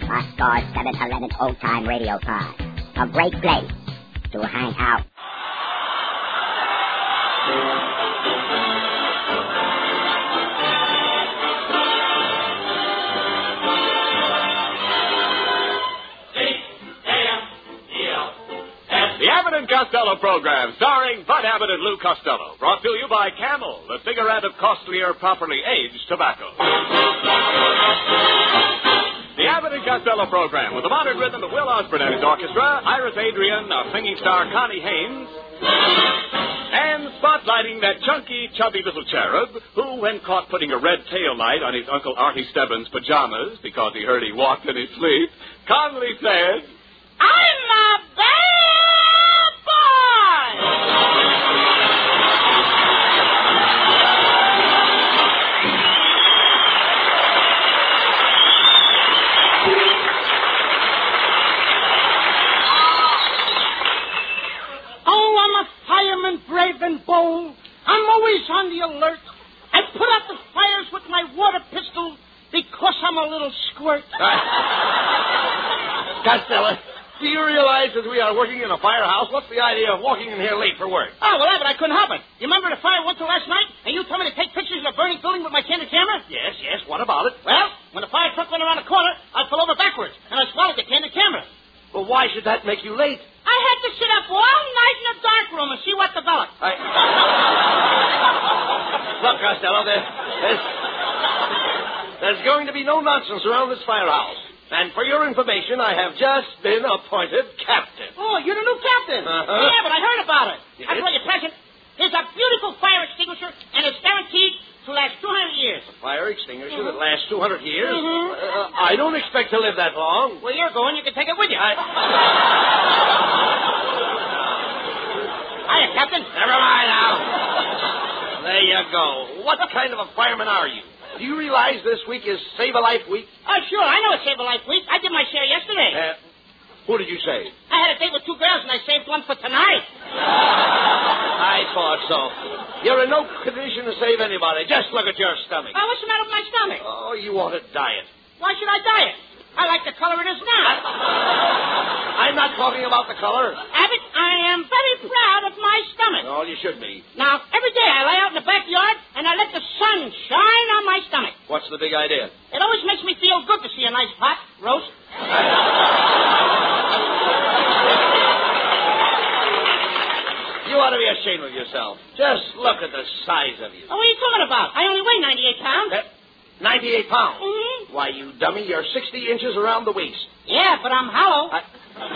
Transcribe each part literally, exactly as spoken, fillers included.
Oscar seven eleven old-time radio car. A great place to hang out. The Abbott and Costello program, starring Bud Abbott and Lou Costello, brought to you by Camel, the cigarette of costlier, properly aged tobacco. The Abbott and Costello program, with the modern rhythm of Will Osborne and his orchestra, Iris Adrian, our singing star Connie Haynes, and spotlighting that chunky, chubby little cherub who, when caught putting a red tail light on his Uncle Artie Stebbins' pajamas because he heard he walked in his sleep, calmly said, I'm a bad boy! Oh, I'm a fireman, brave and bold. I'm always on the alert. I put out the fires with my water pistol because I'm a little squirt. Costello, do you realize that we are working in a firehouse? What's the idea of walking in here late for work? Oh, well, Abbott, I couldn't help it. You remember the fire went to last night, and you told me to take pictures of a burning building with my candid camera? Yes, yes, what about it? Well, when the fire truck went around the corner, I fell over backwards, and I swallowed the candid camera. Well, why should that make you late? I had to sit up all night in a dark room and see what developed. I... Look, Costello, there, there's, there's going to be no nonsense around this firehouse. And for your information, I have just been appointed captain. Oh, you're the new captain. Uh-huh. Yeah, but I heard about it. Yes? I brought you a present. Here's a beautiful fire extinguisher, and it's guaranteed to last two hundred years. A fire extinguisher mm-hmm. that lasts two hundred years? Mm-hmm. Uh, I don't expect to live that long. Where you're going, you can take it with you. I... Hiya, Captain. Never mind now. There you go. What kind of a fireman are you? Do you realize this week is Save a Life Week? Oh, sure. I know it's Save a Life Week. I did my share yesterday. Uh, who did you save? I had a date with two girls, and I saved one for tonight. I thought so. You're in no condition to save anybody. Just look at your stomach. Oh, what's the matter with my stomach? Oh, you want to diet. Why should I diet? I like the color it is now. I... I'm not talking about the color. Abbott, I am very proud of my stomach. Oh, you should be. Now, every day I lay out in the backyard and I let the sun shine on my stomach. What's the big idea? It always makes me feel good to see a nice hot roast. You ought to be ashamed of yourself. Just look at the size of you. Oh, what are you talking about? I only weigh ninety-eight pounds. Uh, ninety-eight pounds? Mm-hmm. Why, you dummy, you're sixty inches around the waist. Yeah, but I'm hollow. I...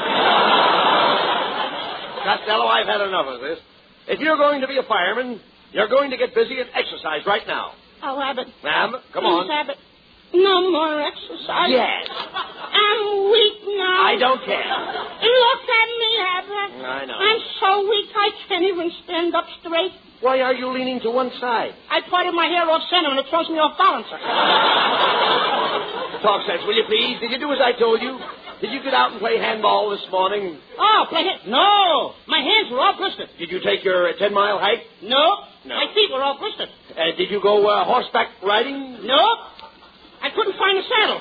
Costello, I've had enough of this. If you're going to be a fireman, you're going to get busy and exercise right now. Oh, Abbott. Ma'am, come Please, on. Abbott. No more exercise. Yes. I'm weak now. I don't care. Look at me, Abbott. I know. I'm so weak I can't even stand up straight. Why are you leaning to one side? I parted my hair off center and it throws me off balance. Talk sense, will you please? Did you do as I told you? Did you get out and play handball this morning? Oh, play hand? No. My hands were all blistered. Did you take your uh, ten-mile hike? No. No. My feet were all blistered. Uh, did you go uh, horseback riding? No. I couldn't find a saddle.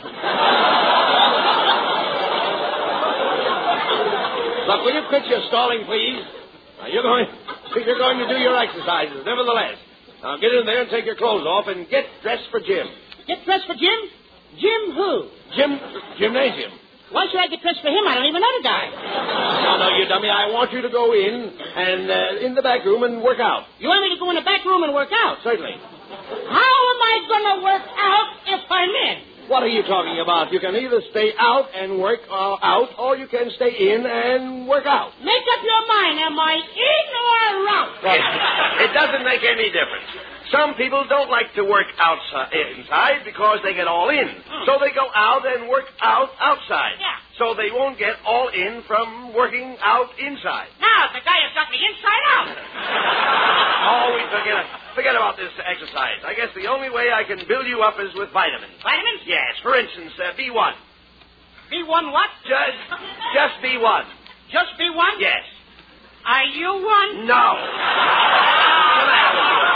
Look, will you quit your stalling, please? Now, you're going, you're going to do your exercises, nevertheless. Now, get in there and take your clothes off and get dressed for gym. Get dressed for Jim? Jim who? Gym, gymnasium. Why should I get dressed for him? I don't even know the guy. No, no, you dummy. I want you to go in and uh, in the back room and work out. You want me to go in the back room and work out? Certainly. How am I going to work out if I'm in? What are you talking about? You can either stay out and work uh, out, or you can stay in and work out. Make up your mind. Am I in or out? Well, it doesn't make any difference. Some people don't like to work outside, inside because they get all in. Hmm. So they go out and work out outside. Yeah. So they won't get all in from working out inside. Now, the guy has got me inside out. Oh, we forget it. Forget about this exercise. I guess the only way I can build you up is with vitamins. Vitamins? Yes. For instance, uh, B one. B one what? Just, just B one. Just B one? Yes. Are you one? No. What's the matter with you?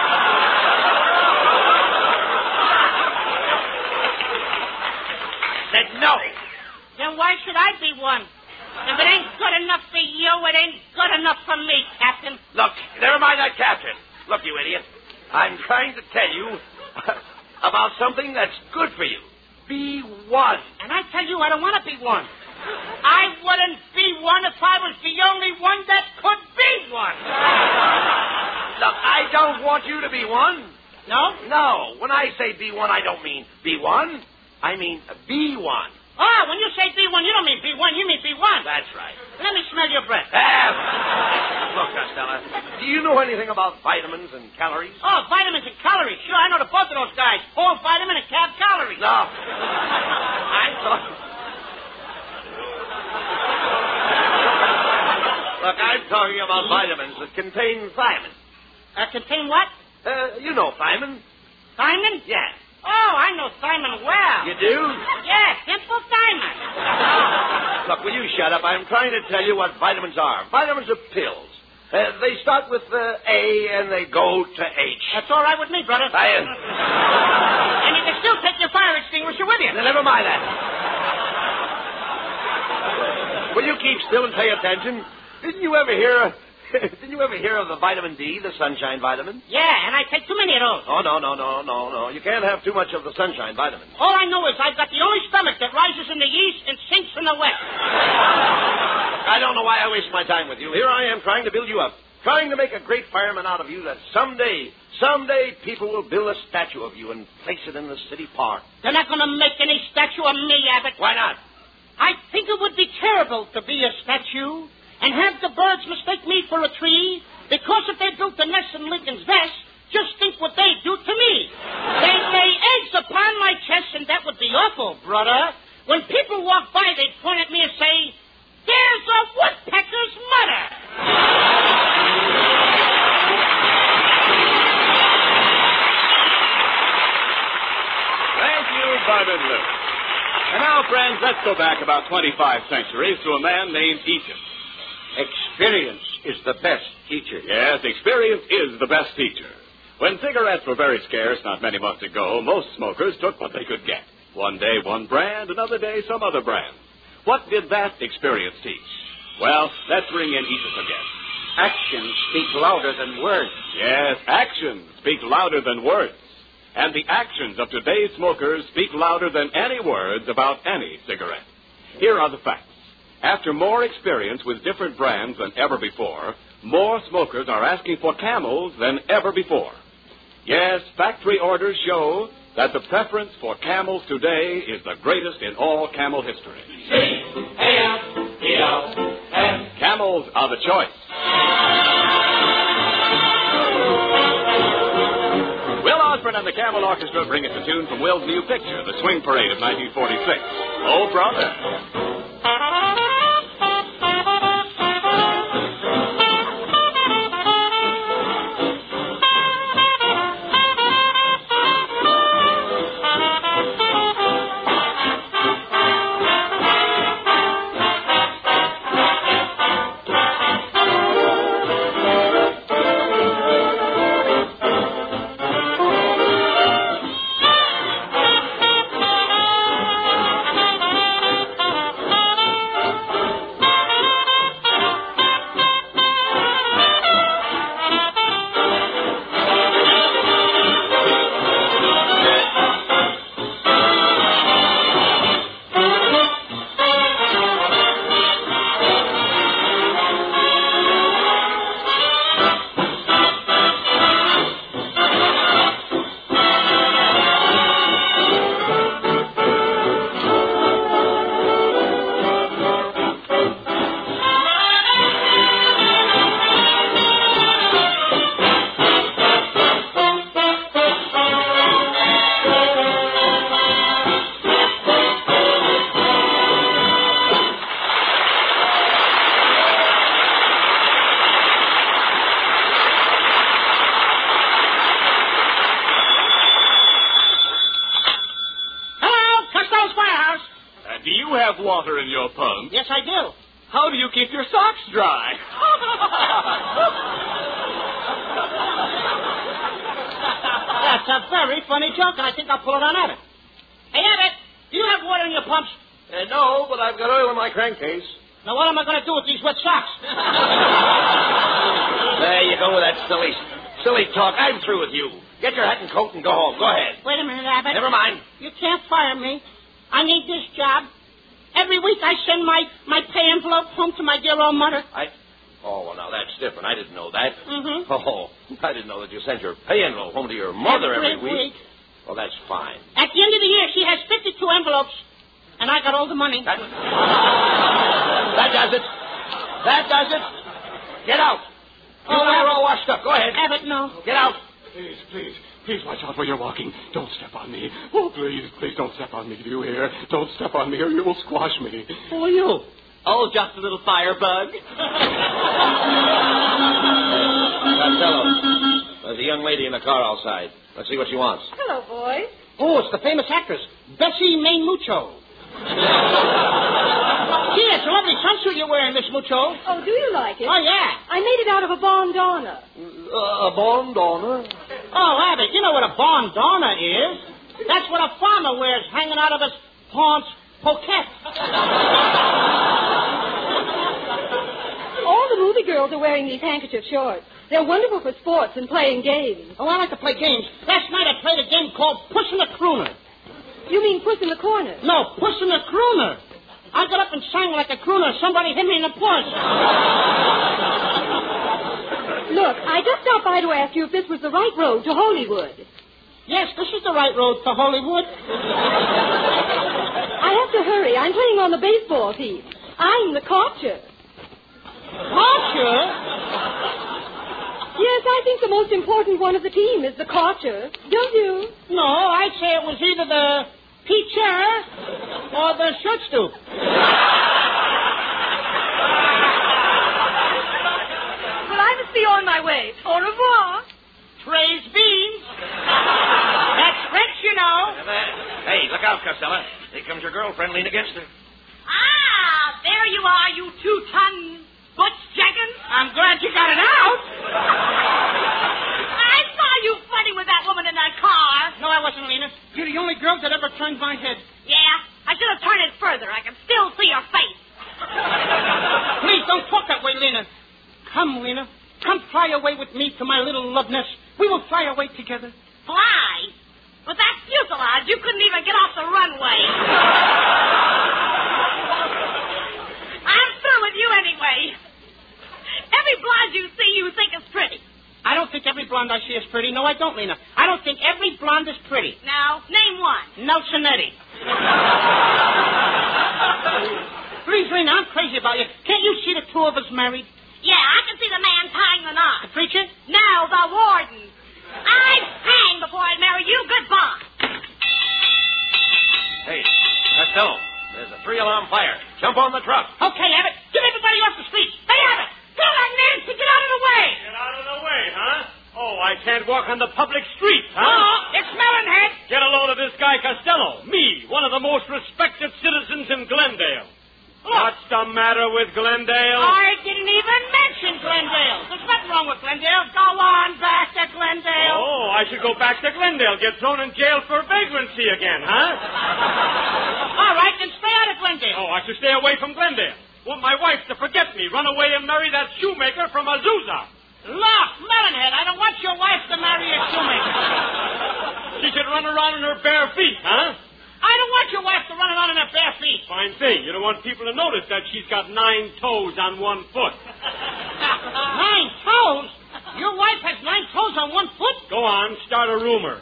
Said no. Then why should I be one? If it ain't good enough for you, it ain't good enough for me, Captain. Look, never mind that, Captain. Look, you idiot. I'm trying to tell you about something that's good for you. Be one. And I tell you, I don't want to be one. I wouldn't be one if I was the only one that could be one. Look, I don't want you to be one. No? No. When I say be one, I don't mean be one. I mean be one. Oh, when you say be one, you don't mean be one. You mean be one. That's right. Let me smell your breath. Ah, look, Costello, do you know anything about vitamins and calories? Oh, vitamins and calories. Sure, I know the both of those guys. Full vitamin and cab calories. No. I'm talking... Look, I'm talking about vitamins that contain thiamine. Uh, contain what? Uh, you know thiamine. Thiamine? Yes. Oh, I know thiamine well. You do? Yes, simple thiamine. Look, will you shut up? I'm trying to tell you what vitamins are. Vitamins are pills. Uh, they start with uh, A and they go to H. That's all right with me, brother. I, uh... And you can still take your fire extinguisher with you. Now, never mind that. Will you keep still and pay attention? Didn't you ever hear... Didn't you ever hear of the vitamin D, the sunshine vitamin? Yeah, and I take too many of those. Oh, no, no, no, no, no. You can't have too much of the sunshine vitamin. All I know is I've got the only stomach that rises in the east and sinks in the west. I don't know why I waste my time with you. Here I am trying to build you up, trying to make a great fireman out of you that someday, someday people will build a statue of you and place it in the city park. They're not going to make any statue of me, Abbott. Why not? I think it would be terrible to be a statue and have the birds mistake me for a tree, because if they built a nest in Lincoln's vest, just think what they'd do to me. They'd lay eggs upon my chest, and that would be awful, brother. When people walk by, they'd point at me and say, "There's a woodpecker's mother." Thank you, Barnard Lewis. And now, friends, let's go back about twenty-five centuries to a man named Egypt. Experience is the best teacher. Yes, experience is the best teacher. When cigarettes were very scarce not many months ago, most smokers took what they could get. One day one brand, another day some other brand. What did that experience teach? Well, let's bring in Egypt again. Actions speak louder than words. Yes, actions speak louder than words. And the actions of today's smokers speak louder than any words about any cigarette. Here are the facts. After more experience with different brands than ever before, more smokers are asking for Camels than ever before. Yes, factory orders show that the preference for Camels today is the greatest in all Camel history. C A M E L S. Camels are the choice. Will Osborne and the Camel Orchestra bring us a tune from Will's new picture, The Swing Parade of nineteen forty-six. Oh, brother. Water in your pump? Yes, I do. How do you keep your socks dry? That's a very funny joke, and I think I'll pull it on Abbott. Hey, Abbott, do you have water in your pumps? Uh, no, but I've got oil in my crankcase. Now, what am I going to do with these wet socks? There you go with that silly, silly talk. I'm through with you. Get your hat and coat and go home. Go ahead. Wait a minute, Abbott. Never mind. You can't fire me. I need this job. Every week I send my, my pay envelope home to my dear old mother. I... Oh, well, now that's different. I didn't know that. Mm-hmm. Oh, I didn't know that you sent your pay envelope home to your mother every, every week. week. Well, that's fine. At the end of the year, she has fifty-two envelopes, and I got all the money. That, that does it. That does it. Get out. You Oh, and I are Abbott. all washed up. Go ahead. Abbott, no. Get out. Please, please, please watch out where you're walking. Don't step on me. Oh, please, please don't step on me. Do you hear? Don't step on me or you will squash me. Who are you? Oh, just a little firebug. Costello, there's a young lady in the car outside. Let's see what she wants. Hello, boys. Oh, it's the famous actress, Bessie May Mucho. Gee, it's a lovely swimsuit you're wearing, Miss Mucho. Oh, do you like it? Oh, yeah. I made it out of a bandana. Uh, a bandana? Oh, Abbott, you know what a bandana is. That's what a farmer wears hanging out of his paunch pocket. All the movie girls are wearing these handkerchief shorts. They're wonderful for sports and playing games. Oh, I like to play games. Last night I played a game called Puss in the Crooner. You mean Puss in the Corner? No, Puss in the Crooner. I got up and sang like a crooner. Somebody hit me in the puss. Look, I just stopped by to ask you if this was the right road to Hollywood. Yes, this is the right road to Hollywood. I have to hurry. I'm playing on the baseball team. I'm the catcher. Catcher? Yes, I think the most important one of the team is the catcher. Don't you? No, I'd say it was either the pitcher or the shirt stoop. Well, I must be on my way. Au revoir. Praise beans. That's French, you know. Hey, look out, Costello. Here comes your girlfriend. Lean against her. Ah, there you are, you two-ton butch Jenkins. I'm glad you got it out. I saw you flirting with that woman in that car. No, I wasn't, Lena. You're the only girl that ever turned my head. Yeah, I should have turned it further. I can still see your face. Please don't talk that way, Lena. Come, Lena. Come fly away with me to my little love nest. We will fly away together. Fly? With that fuselage, you couldn't even get off the runway. I'm through with you anyway. Every blonde you see, you think is pretty. I don't think every blonde I see is pretty. No, I don't, Lena. I don't think every blonde is pretty. Now, name one. Nelsonetti. Please, Lena, I'm crazy about you. Can't you see the two of us married? Yeah, I can see the man tying the knot. The preacher? No, the warden. I'd hang before I'd marry you. Goodbye. Hey, Costello, there's a three-alarm fire. Jump on the truck. Okay, Abbott. Get everybody off the streets. Hey, Abbott. Tell that Nancy, get out of the way. Get out of the way, huh? Oh, I can't walk on the public streets, huh? Oh, it's Melonhead. Get a load of this guy Costello. Me, one of the most respected citizens in Glendale. What's the matter with Glendale? I didn't even mention Glendale. There's nothing wrong with Glendale. Go on back to Glendale. Oh, I should go back to Glendale, get thrown in jail for vagrancy again, huh? All right, then stay out of Glendale. Oh, I should stay away from Glendale. Want my wife to forget me, run away and marry that shoemaker from Azusa. Look, Melonhead, I don't want your wife to marry a shoemaker. She should run around in her bare feet, huh? I don't want your wife to run around in her bare feet. Fine thing. You don't want people to notice that she's got nine toes on one foot. Nine toes? Your wife has nine toes on one foot? Go on, start a rumor.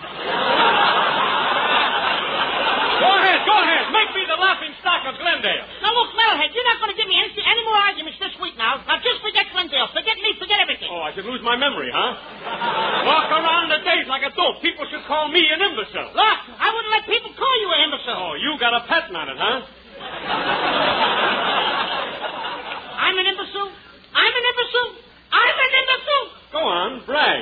Go ahead, go ahead. Make me the laughing stock of Glendale. Now, look, Melonhead, you're not going to give me any, any more arguments this week now. Now, just forget Glendale. Forget me, forget everything. Oh, I should lose my memory, huh? Walk around the days like a dope. People should call me an imbecile. Look, I wouldn't let people call you an imbecile. Oh, you got a patent on it, huh? I'm an imbecile? I'm an imbecile? I'm an imbecile? Go on, brag.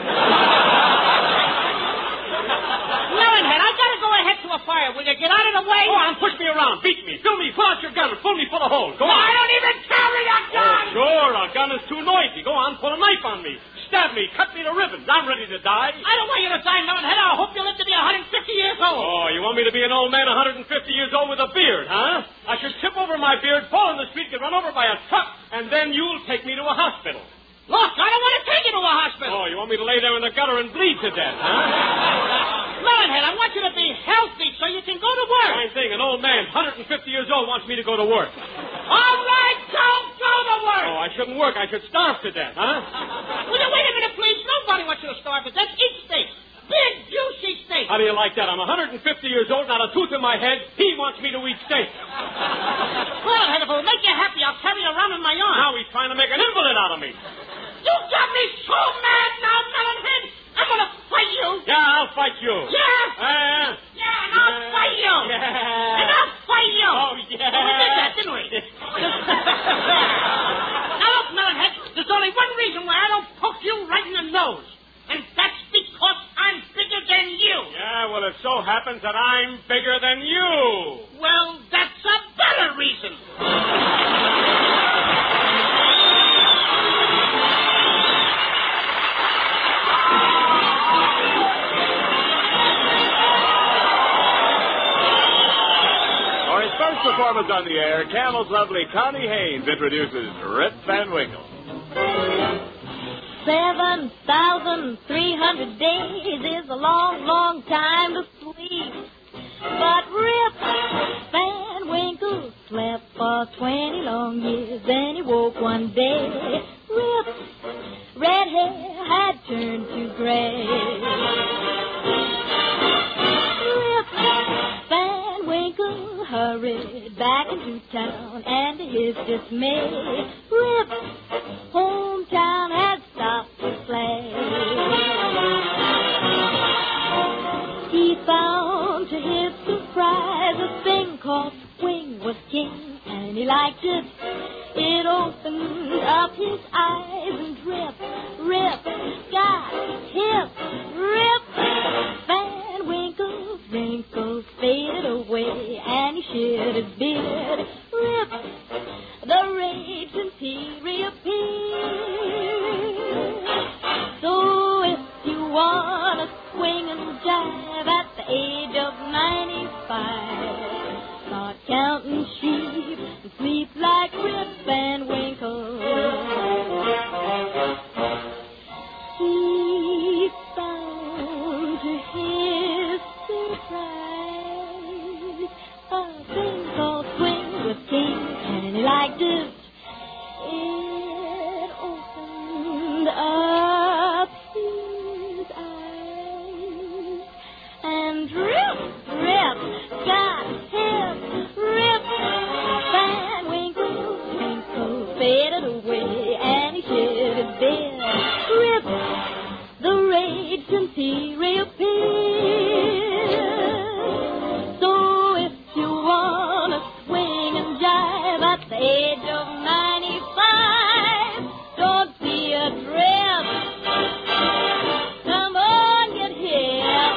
Melonhead, I gotta go ahead to a fire. Will you get out of the way? Go on, push me around, beat me, fill me, pull out your gun, pull me full of holes. Go No, on. I don't even carry a Oh, gun! sure, a gun is too noisy. Go on, pull a knife on me. Stab me, cut me to ribbons. I'm ready to die. I don't want you to die, Melonhead. I hope you live to be one hundred fifty years old. Oh, you want me to be an old man one hundred fifty years old with a beard, huh? I should trip over my beard, fall in the street, get run over by a truck, and then you'll take me to a hospital. Look, I don't want to take you to a hospital. Oh, you want me to lay there in the gutter and bleed to death, huh? Melonhead, I want you to be healthy so you can go to work. Fine thing. An old man, one hundred fifty years old, wants me to go to work. All right, don't go to work. Oh, I shouldn't work. I should starve to death, huh? Will you wait a minute, please? Nobody wants you to starve to death. Eat steak. Big, juicy steak. How do you like that? I'm one hundred fifty years old, not a tooth in my head. He wants me to eat steak. Melonhead, if it will make you happy, I'll carry you around in my arm. Now he's trying to make an invalid out of me. You got me so mad now, Melonhead. I'm going to fight you. Yeah, I'll fight you. Yeah. Uh, yeah, and I'll yeah. fight you. Yeah. And I'll fight you. Oh, yeah. Well, we did that, didn't we? Now, look, Melonhead, there's only one reason why I don't poke you right in the nose. And that's because I'm bigger than you. Yeah, well, it so happens that I'm bigger than you. Well, that's a better reason. For his first performance on the air, Camel's lovely Connie Haynes introduces Rip Van Winkle. Seven thousand three hundred days is a long, long time to sleep. But Rip Van Winkle slept for twenty long years. Then he woke one day. Rip's red hair had turned to gray. Rip Van Winkle hurried back into town, and to his dismay, Rip's hometown had stopped to play. He found to his surprise a thing called swing was king, and he liked it. It opened up his eyes, and Rip, Rip, got hip. Rip Van Winkle's wrinkles faded away, and he shed his beard. Rip, the rage since he reappeared. So if you want to swing and jive at the age of ninety-five, start counting sheep and sleep like Rip Van Winkle. He found to his surprise a thing called swing with king, and he liked it. It opened up his eyes, and Rip, Rip got him. Rip Van Winkle's twinkle faded away, and he shed his beard. Rip, the rage since he reappeared. So if you want to swing and jive at the age of ninety-five, don't be a trip. Come on, get here.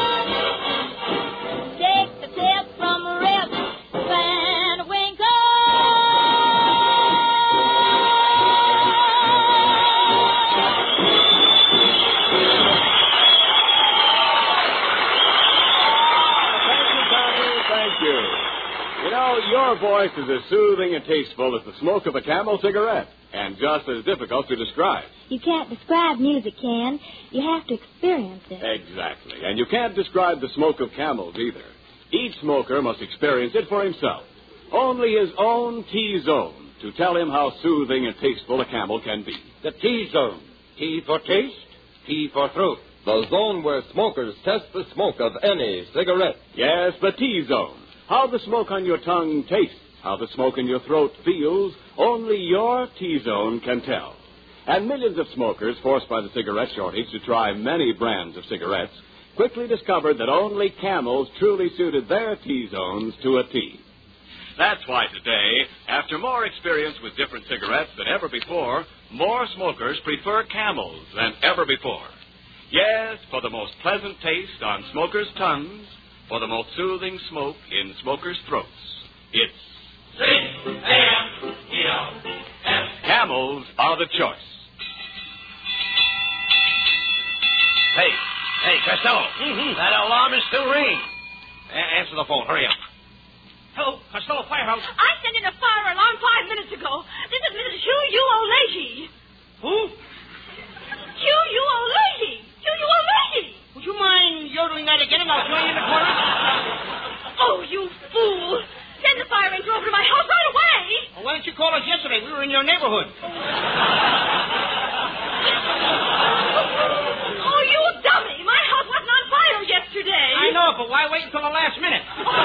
Take the tip from Rip Van Winkle. Thank you, Connie. Thank you. You know, your voice is as soothing and tasteful as the smoke of a Camel cigarette, and just as difficult to describe. You can't describe music, Ken. You have to experience it. Exactly. And you can't describe the smoke of Camels either. Each smoker must experience it for himself. Only his own T-zone to tell him how soothing and tasteful a Camel can be. The T-zone. T for taste, T for throat. The zone where smokers test the smoke of any cigarette. Yes, the T-zone. How the smoke on your tongue tastes, how the smoke in your throat feels, only your T-zone can tell. And millions of smokers, forced by the cigarette shortage to try many brands of cigarettes, quickly discovered that only Camels truly suited their T-zones to a T. That's why today, after more experience with different cigarettes than ever before, more smokers prefer Camels than ever before. Yes, for the most pleasant taste on smokers' tongues, for the most soothing smoke in smokers' throats, it's C A M E L S. Camels are the choice. Hey, hey, Costello, Mm-hmm. that alarm is still ringing. A- answer the phone. Hurry up. Hello, Costello Firehouse. I sent in a fire alarm five minutes ago. This is Missus Hugh U. O'Leahy. Who? Hugh U. O'Leahy. Hugh U. O'Leahy. Would you mind yodeling that again and I'll join you in the chorus? Oh, you fool. Send the fire ranger over to my house right away. Well, why didn't you call us yesterday? We were in your neighborhood. Oh, you dummy. My house wasn't on fire yesterday. I know, but why wait until the last minute?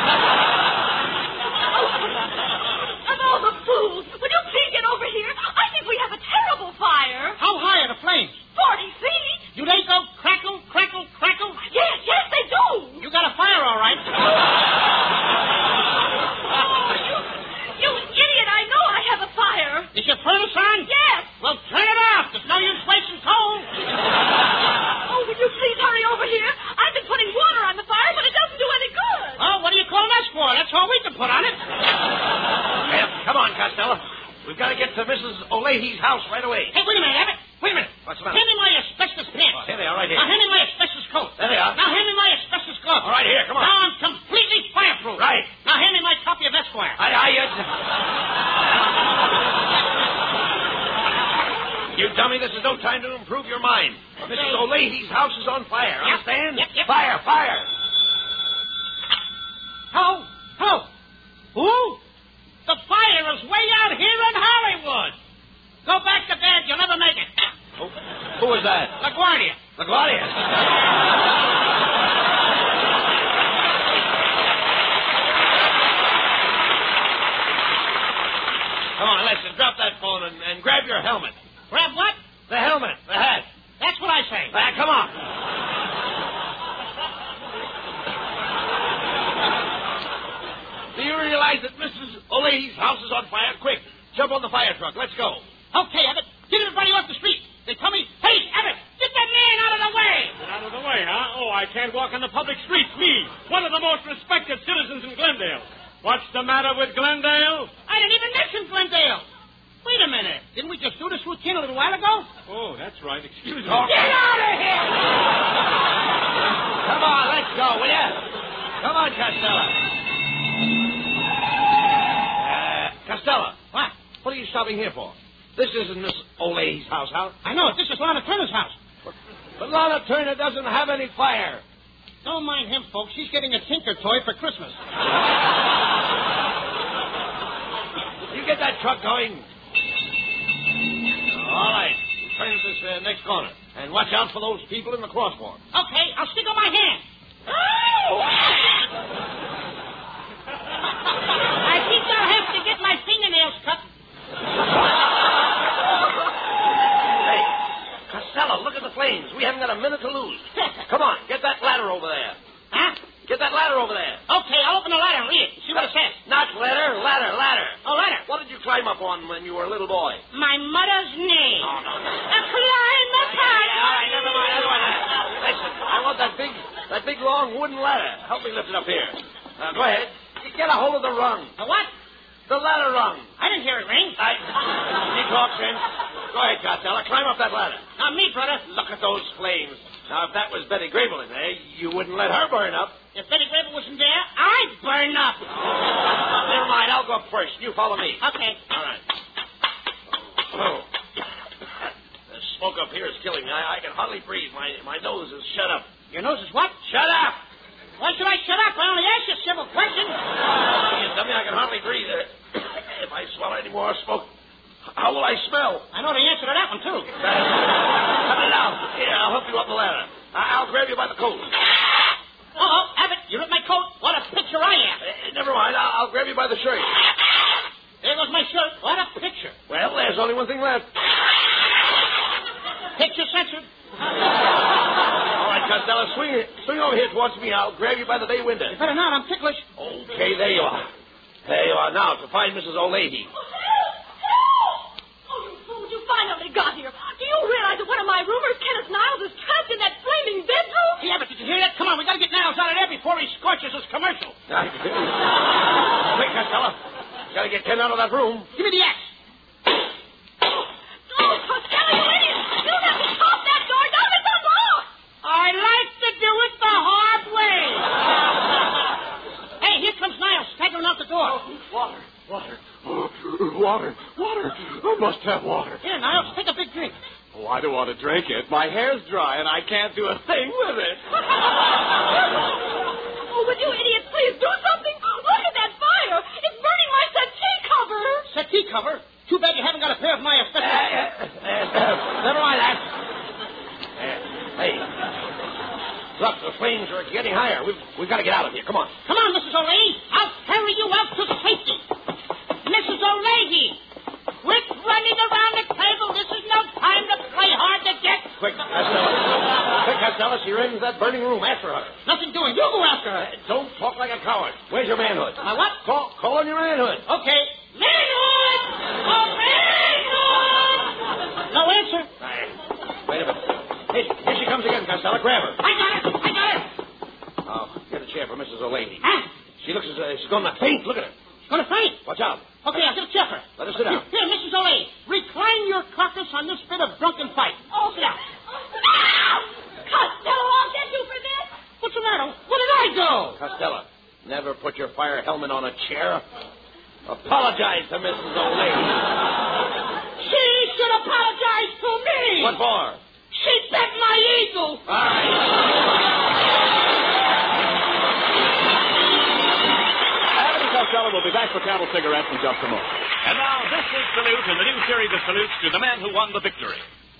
Of all the fools, would you please get over here? I think we have a terrible fire. How high are the flames? Forty feet. Do they go crackle, crackle, crackle? Yes, yes, they do. You got a fire, all right. Oh, you, you idiot. I know I have a fire. Is your furnace on? Yes. Well, turn it off. There's no use wasting coal. Oh, would you please hurry over here? I've been putting water on the fire, but it doesn't do any good. Oh, what are you calling us for? That's all we can put on it. Well, come on, Costello. We've got to get to Missus O'Leahy's house right away. Hey, wait a minute, Abbott. Wait a minute. What's the matter? Hand me my asbestos pants. Oh, here they are, right here. Now, hand me my asbestos coat. There they are. Now, hand me my asbestos gloves. All right, here, come on. Now I'm completely fireproof. Right. Now, hand me my copy of Esquire. I, I, uh... You dummy, this is no time to improve your mind. Missus O'Leahy's house is on fire, Yep. understand? Yep, yep. Fire, fire. Hello? Hello? Who? The fire is way out here in Hollywood. Go back to bed. You'll never make it. Who, who was that? LaGuardia. LaGuardia. Come on, listen, drop that phone and, and grab your helmet. Grab what? The helmet, the hat. That's what I say. Ah, come on. Do you realize that Missus O'Leahy's house is on fire? Quick, jump on the fire truck. Let's go. Okay, Abbott. Get everybody off the street. They tell me, hey, Abbott, get that man out of the way. Get out of the way, huh? Oh, I can't walk on the public streets. Me, one of the most respected citizens in Glendale. What's the matter with Glendale? I didn't even mention Glendale. Wait a minute. Didn't we just do this routine a little while ago? Oh, that's right. Excuse me. Oh. Get out of here! Come on, let's go, will you? Come on, Costello. Uh, Costello. What? What are you stopping here for? This isn't Miss O'Leahy's house, huh? I know it. This is Lana Turner's house. But Lana Turner doesn't have any fire. Don't mind him, folks. He's getting a Tinker toy for Christmas. You get that truck going. All right. Turn to this uh, next corner. And watch out for those people in the crosswalk. Okay, I'll stick on my hand. I think I'll have to get my fingernails cut. Hey, Costello, look at the flames. We haven't got a minute to lose. Come on, get that ladder over there. Huh? Get that ladder over there. Okay, I'll open the ladder and read it. See what it says. Not ladder, ladder, ladder. Oh, ladder. What did you climb up on when you were a little boy? My mother's name. Oh, no, no. A climb up high. All right, never mind, never mind. Listen, I want that big, that big long wooden ladder. Help me lift it up here. Now, go ahead. Get a hold of the rung. The what? The ladder rung. I didn't hear it ring. I... You talk sense. Go ahead, Costello. Climb up that ladder. Not me, brother. Look at those flames. Now, if that was Betty Grable in there, you wouldn't let her burn up. If Betty Grable wasn't there, I'd burn up. Never mind. I'll go up first. You follow me. Okay. All right. Oh. The smoke up here is killing me. I, I can hardly breathe. My, my nose is shut up. Your nose is what? Shut up! Why should I shut up? I only asked you a civil question. You dummy, I can hardly breathe. If I swallow any more smoke, how will I smell? I know the answer to that one, too. Cut it out. Here, I'll help you up the ladder. I'll grab you by the coat. Uh-oh, Abbott, you ripped my coat. What a picture I am. Uh, never mind. I'll, I'll grab you by the shirt. There goes my shirt. What a picture. Well, there's only one thing left. Picture censored. All right, Costello, swing, swing over here towards me. I'll grab you by the bay window. You better not. I'm ticklish. Okay, there you are. There you are now to find Missus O'Leahy. Oh, you fools, you finally got here. Do you realize that one of my roomers, Kenneth Niles, is trapped in that flaming bedroom? Yeah, but did you hear that? Come on, we gotta get Niles out of there before he scorches his commercial. Quick, Costello. Gotta get Ken out of that room. Give me the axe. Oh, Costello, you idiot! You have to pop that door down. It's unlocked. I like to do it the hard way. Water, water. I must have water. Here, Niles, take a big drink. Oh, I don't want to drink it. My hair's dry and I can't do a thing with it. Oh, would you idiots please do something? Look at that fire. It's burning my settee cover. Settee cover? Too bad you haven't got a pair of my asbestos. Uh, uh, uh, never mind that. Uh, hey. Look, the flames are getting higher. We've, we've got to get out of here. Come on. Come on, Missus O'Leary. I'll carry you out to safety. Missus O'Leary, quit running around the table. This is no time to play hard to get. Quick, Costello. Quick, Costello. You're in that burning room. After her. Nothing doing. You go after her. Uh, don't talk like a coward. Where's your manhood? My what? Call, call on your manhood. Okay. Manhood! Oh, manhood! No answer. Right. Wait a minute. Hey, here she comes again, Costello. Grab her. I got it. I got it. Oh, get a chair for Missus O'Leary. Huh? She looks as if she's going to faint. Look at her. She's going to faint. Watch out. Okay, I'll get a chair for her. Let her sit down. Here, Missus O'Leary, recline your carcass on this bit of drunken fight. Oh, sit down. No! Costello, I'll get you for this. What's the matter? What did I do? Costello, never put your fire helmet on a chair. Apologize to Missus O'Leary. She should apologize to me. What for? She bit my eagle. All right. Abbott and Costello will be back for Camel Cigarettes in just a moment. And now, this week's salute in the new series of salutes to the man who won the victory.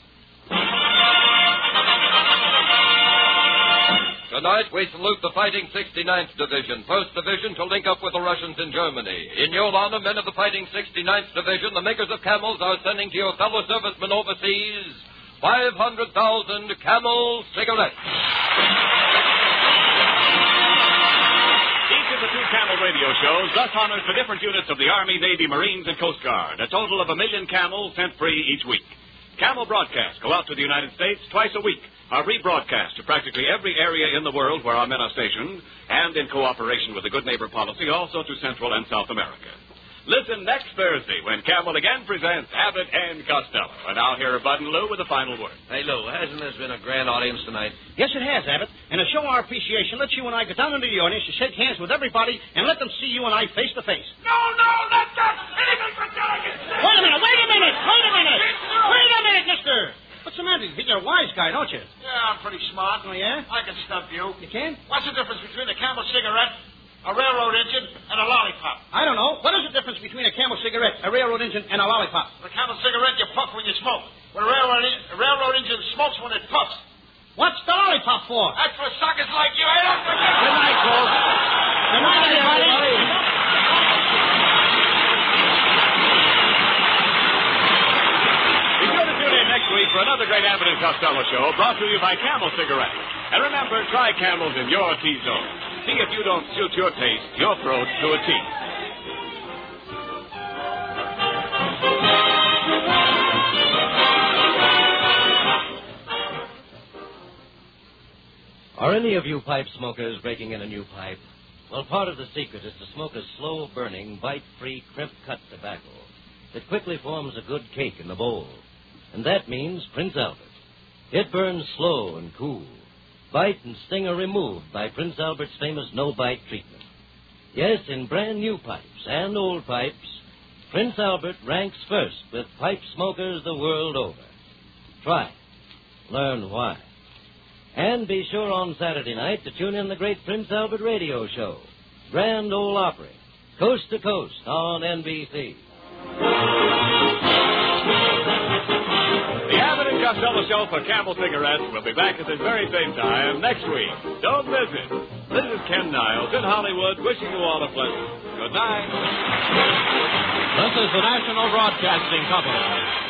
Tonight, we salute the Fighting sixty-ninth Division, first Division to link up with the Russians in Germany. In your honor, men of the Fighting sixty-ninth Division, the makers of Camels are sending to your fellow servicemen overseas five hundred thousand Camel cigarettes. Each of the two Camel radio shows thus honors the different units of the Army, Navy, Marines, and Coast Guard, a total of a million Camels sent free each week. Camel broadcasts go out to the United States twice a week, are rebroadcast to practically every area in the world where our men are stationed, and in cooperation with the Good Neighbor policy, also to Central and South America. Listen next Thursday when Camel again presents Abbott and Costello. And now here are Bud and Lou with the final word. Hey, Lou, hasn't this been a grand audience tonight? Yes, it has, Abbott. And to show our appreciation, let's you and I go down into the audience and shake hands with everybody and let them see you and I face to face. No, no, not that. Anything for delegates. Wait a minute, wait a minute, wait a minute. Wait a minute, mister. What's the matter? You think you're a wise guy, don't you? Yeah, I'm pretty smart. Oh, yeah? I can stump you. You can? What's the difference between a Camel cigarette, a railroad engine, and a lollipop? I don't know. What is the difference between a Camel cigarette, a railroad engine, and a lollipop? The Camel cigarette you puff when you smoke. When a railroad, a railroad engine smokes when it puffs. What's the lollipop for? That's for suckers like you. I don't forget. Good night, folks. Good night, everybody. Be sure to tune in next week for another great Abbott and Costello show brought to you by Camel Cigarettes. And remember, try Camels in your T-zone. See if you don't suit your taste, your throat to a T. Are any of you pipe smokers breaking in a new pipe? Well, part of the secret is to smoke a slow-burning, bite-free, crimp-cut tobacco that quickly forms a good cake in the bowl. And that means Prince Albert. It burns slow and cool. Bite and sting are removed by Prince Albert's famous no-bite treatment. Yes, in brand new pipes and old pipes, Prince Albert ranks first with pipe smokers the world over. Try it. Learn why. And be sure on Saturday night to tune in the great Prince Albert radio show, Grand Ole Opry, coast to coast on N B C. The Abbott and Costello Show for Camel Cigarettes will be back at this very same time next week. Don't miss it. This is Ken Niles in Hollywood wishing you all a pleasant good night. This is the National Broadcasting Company.